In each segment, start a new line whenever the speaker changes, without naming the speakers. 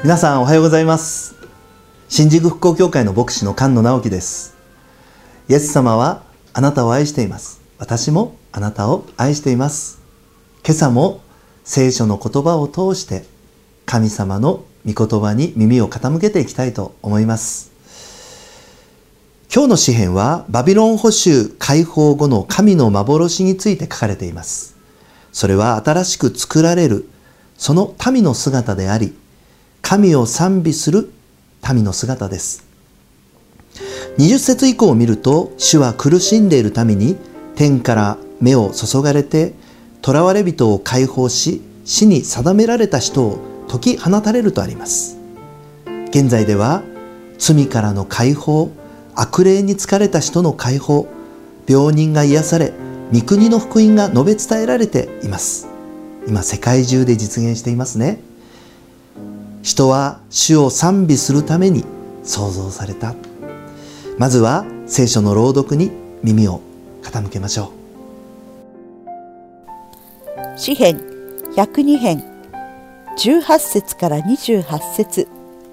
皆さんおはようございます。新宿復興協会の牧師の菅野直樹です。イエス様はあなたを愛しています。私もあなたを愛しています。今朝も聖書の言葉を通して神様の御言葉に耳を傾けていきたいと思います。今日の詩編はバビロン捕囚解放後の神の幻について書かれています。それは新しく作られるその民の姿であり、神を賛美する民の姿です。20節以降を見ると、主は苦しんでいる民に天から目を注がれて、囚われ人を解放し、死に定められた人を解き放たれるとあります。現在では罪からの解放、悪霊に疲れた人の解放、病人が癒され、御国の福音が述べ伝えられています。今世界中で実現していますね。人は主を賛美するために創造された。まずは聖書の朗読に耳を傾けましょ
う。詩編102編18節から28節。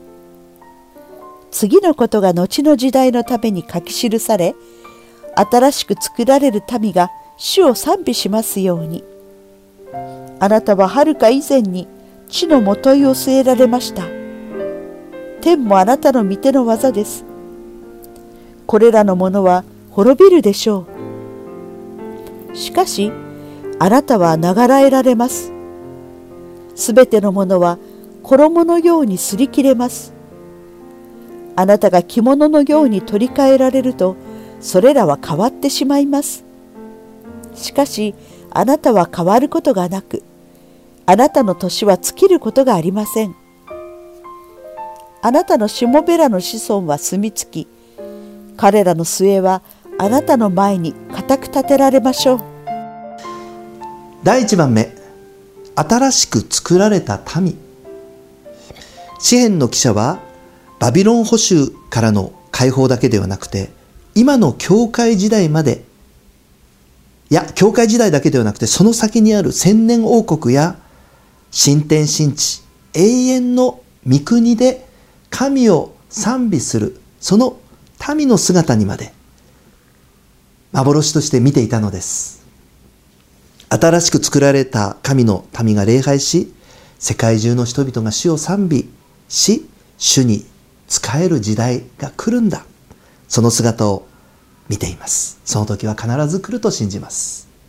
次のことが後の時代のために書き記され、新しく作られる民が主を賛美しますように。あなたははるか以前に地のもといを据えられました。天もあなたの御手の技です。これらのものは滅びるでしょう。しかしあなたはながらえられます。すべてのものは衣のように擦り切れます。あなたが着物のように取り替えられると、それらは変わってしまいます。しかしあなたは変わることがなく、あなたの年は尽きることがありません。あなたのしもべらの子孫は住み着き、彼らの末はあなたの前に固く立てられましょう。
第1番目、新しく作られた民。詩編の記者はバビロン捕囚からの解放だけではなくて、今の教会時代まで、教会時代だけではなくて、その先にある千年王国や新天新地、永遠の御国で神を賛美するその民の姿にまで幻として見ていたのです。新しく作られた神の民が礼拝し、世界中の人々が主を賛美し、主に仕える時代が来るんだ。その姿を見ています。その時は必ず来ると信じます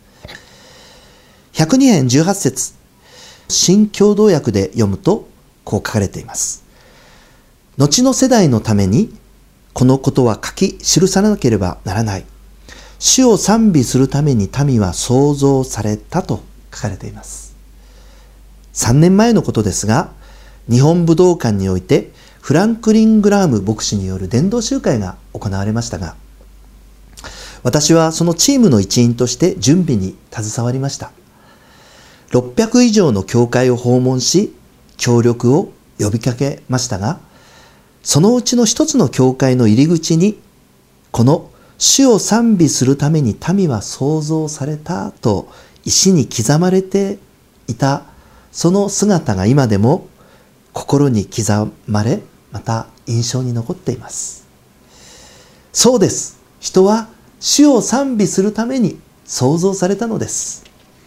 。102編18節、新共同訳で読むとこう書かれています。後の世代のためにこのことは書き記さなければならない。主を賛美するために民は創造されたと書かれています。3年前のことですが、日本武道館においてフランクリン・グラーム牧師による伝道集会が行われましたが、私はそのチームの一員として準備に携わりました。600以上の教会を訪問し、協力を呼びかけましたが、そのうちの一つの教会の入り口に、この主を賛美するために民は創造されたと石に刻まれていた、その姿が今でも心に刻まれ、また印象に残っています。そうです。人は主を賛美するために創造されたのです。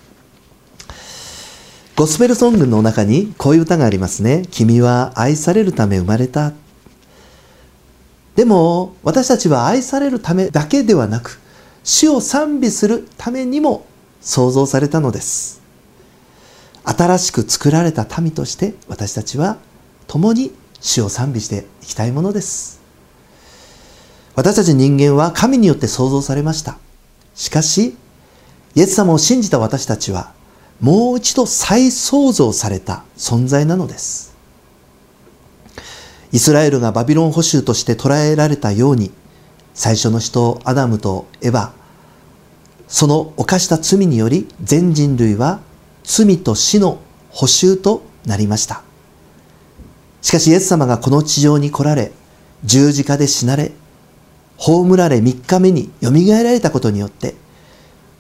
ゴスペルソングの中にこういう歌がありますね。君は愛されるため生まれた。でも私たちは愛されるためだけではなく、主を賛美するためにも創造されたのです。新しく作られた民として私たちは共に主を賛美していきたいものです。私たち人間は神によって創造されました。しかしイエス様を信じた私たちはもう一度再創造された存在なのです。イスラエルがバビロン捕囚として捕らえられたように、最初の人アダムとエバ、その犯した罪により全人類は罪と死の捕囚となりました。しかしイエス様がこの地上に来られ、十字架で死なれ、葬られ3日目によみがえられたことによって、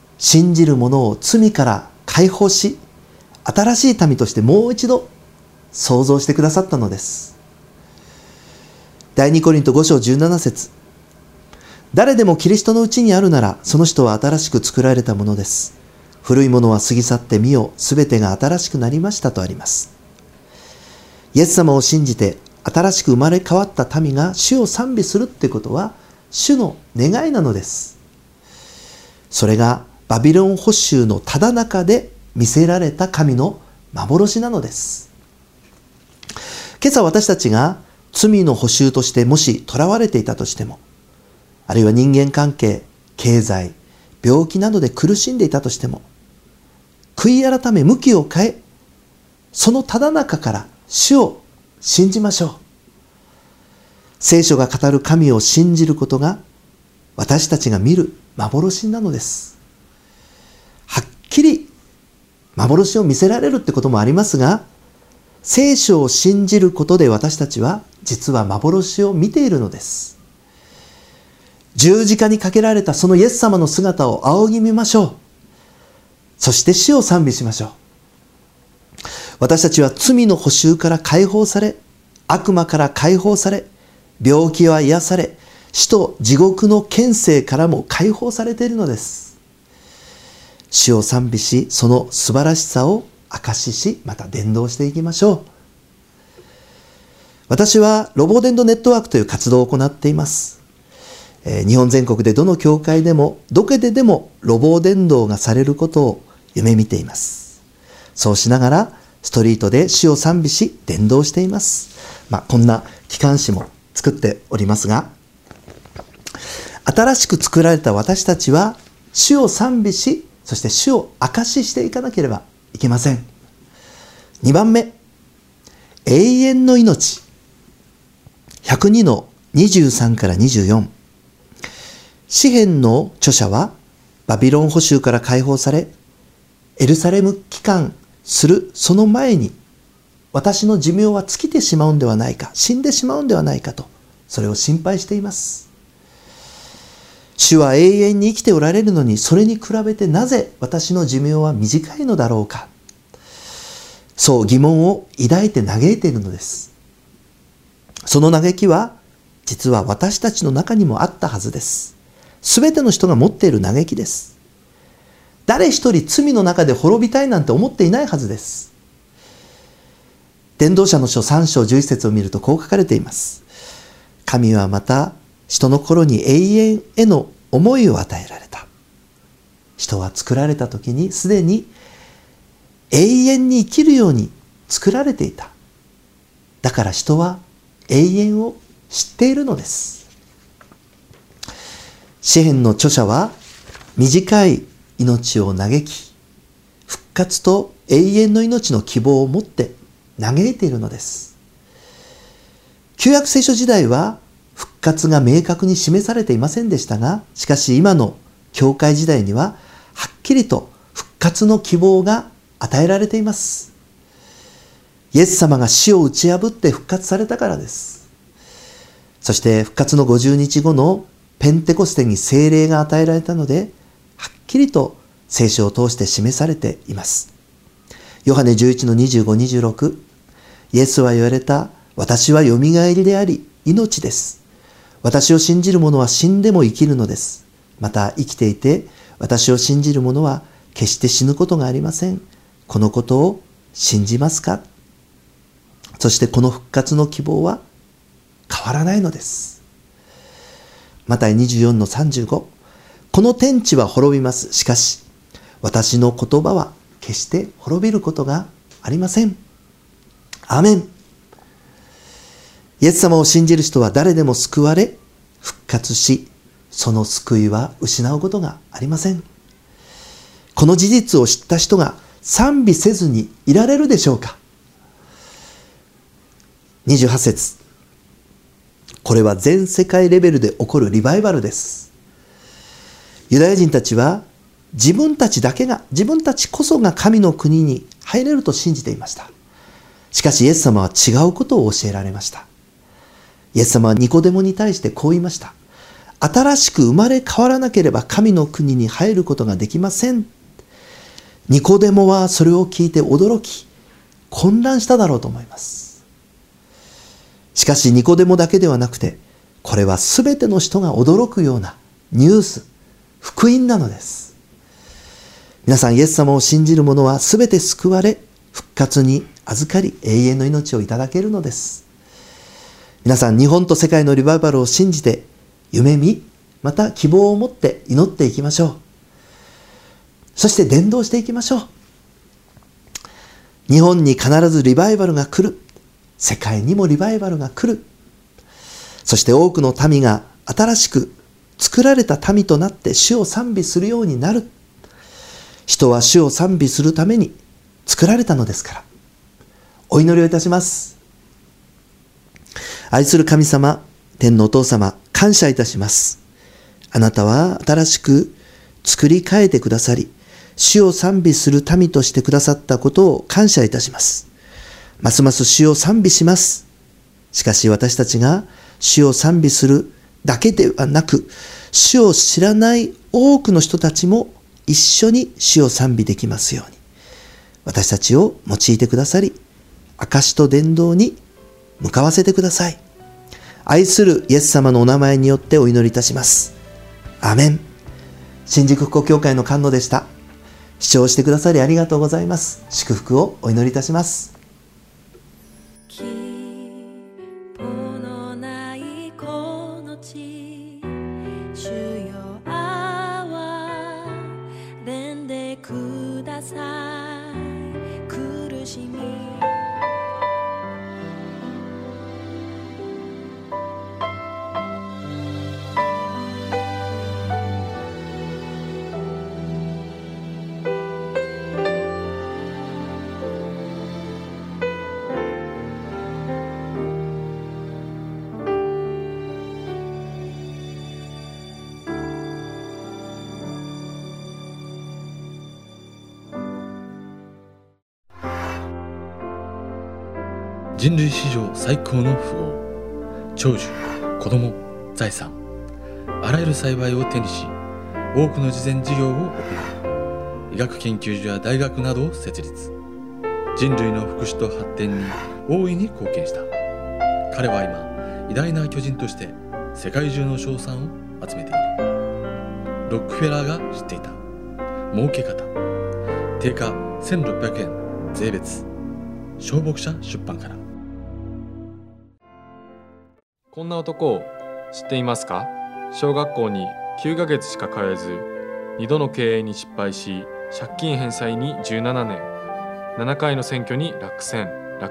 信じる者を罪から解放し、新しい民としてもう一度創造してくださったのです。第2コリント5章17節、誰でもキリストのうちにあるなら、その人は新しく作られたものです。古いものは過ぎ去って見よ、すべてが新しくなりましたとあります。イエス様を信じて新しく生まれ変わった民が主を賛美するってことは、主の願いなのです。それがバビロン捕囚のただ中で見せられた神の幻なのです。今朝私たちが罪の捕囚としてもし囚われていたとしても、あるいは人間関係、経済、病気などで苦しんでいたとしても、悔い改め向きを変え、そのただ中から主を信じましょう。聖書が語る神を信じることが私たちが見る幻なのです。はっきり幻を見せられるってこともありますが、聖書を信じることで私たちは実は幻を見ているのです。十字架にかけられたそのイエス様の姿を仰ぎ見ましょう。そして主を賛美しましょう。私たちは罪の捕囚から解放され、悪魔から解放され、病気は癒され、死と地獄の権勢からも解放されているのです。主を賛美し、その素晴らしさを証しし、また伝道していきましょう。私はロボ伝道ネットワークという活動を行っています。日本全国でどの教会でもどこででもロボ伝道がされることを夢見ています。そうしながらストリートで主を賛美し伝道しています。こんな機関誌も作っておりますが、新しく作られた私たちは主を賛美し、そして主を証ししていかなければいけません。2番目、永遠の命。102の23から24。詩編の著者はバビロン捕囚から解放され、エルサレム帰還するその前に、私の寿命は尽きてしまうんではないか、死んでしまうんではないかと、それを心配しています。主は永遠に生きておられるのに、それに比べてなぜ私の寿命は短いのだろうか。そう疑問を抱いて嘆いているのです。その嘆きは、実は私たちの中にもあったはずです。すべての人が持っている嘆きです。誰一人罪の中で滅びたいなんて思っていないはずです。伝道者の書3章11節を見るとこう書かれています。神はまた人の心に永遠への思いを与えられた。人は作られた時にすでに永遠に生きるように作られていた。だから人は永遠を知っているのです。詩編の著者は短い命を嘆き、復活と永遠の命の希望を持って嘆いているのです。旧約聖書時代は復活が明確に示されていませんでしたが、しかし今の教会時代にははっきりと復活の希望が与えられています。イエス様が死を打ち破って復活されたからです。そして復活の50日後のペンテコステに聖霊が与えられたので、はっきりと聖書を通して示されています。ヨハネ11の25、26、イエスは言われた。私はよみがえりであり、命です。私を信じる者は死んでも生きるのです。また生きていて、私を信じる者は決して死ぬことがありません。このことを信じますか？そしてこの復活の希望は変わらないのです。マタイ24の35、この天地は滅びます。しかし、私の言葉は決して滅びることがありません。アーメン。イエス様を信じる人は誰でも救われ、復活し、その救いは失うことがありません。この事実を知った人が賛美せずにいられるでしょうか。28節、これは全世界レベルで起こるリバイバルです。ユダヤ人たちは自分たちこそが神の国に入れると信じていました。しかしイエス様は違うことを教えられました。イエス様はニコデモに対してこう言いました。新しく生まれ変わらなければ神の国に入ることができません。ニコデモはそれを聞いて驚き、 混乱しただろうと思います。しかしニコデモだけではなくて、これはすべての人が驚くようなニュース、福音なのです。皆さん、イエス様を信じる者はすべて救われ、復活に預かり、永遠の命をいただけるのです。皆さん、日本と世界のリバイバルを信じて、夢見、また希望を持って祈っていきましょう。そして伝道していきましょう。日本に必ずリバイバルが来る。世界にもリバイバルが来る。そして多くの民が新しく作られた民となって主を賛美するようになる。人は主を賛美するために作られたのですから。お祈りをいたします。愛する神様、天のお父様、感謝いたします。あなたは新しく作り変えてくださり、主を賛美する民としてくださったことを感謝いたします。ますます主を賛美します。しかし私たちが主を賛美するだけではなく、主を知らない多くの人たちも一緒に主を賛美できますように、私たちを用いてくださり、証と伝道に向かわせてください。愛するイエス様のお名前によってお祈りいたします。アーメン。新宿復興教会の菅野でした。視聴してくださりありがとうございます。祝福をお祈りいたします。
希望のないこの地、主よ憐れんでください。苦しみ
人類史上最高の富豪、長寿、子供、財産、あらゆる幸いを手にし、多くの慈善事業を行い、医学研究所や大学などを設立。人類の福祉と発展に大いに貢献した。彼は今、偉大な巨人として世界中の称賛を集めている。ロックフェラーが知っていた儲け方。定価1600円税別。小牧者出版から。
こんな男を知っていますか？小学校に9ヶ月しか通えず、2度の経営に失敗し、借金返済に17年、7回の選挙に落選。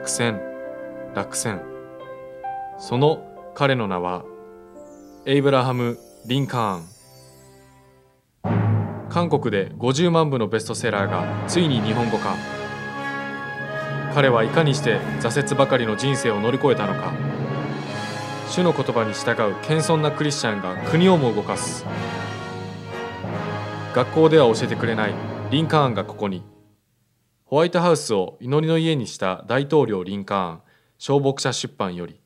その彼の名は、エイブラハム・リンカーン。韓国で50万部のベストセラーがついに日本語化。彼はいかにして挫折ばかりの人生を乗り越えたのか。主の言葉に従う謙遜なクリスチャンが国をも動かす。学校では教えてくれないリンカーンがここに。ホワイトハウスを祈りの家にした大統領リンカーン、小牧者出版より。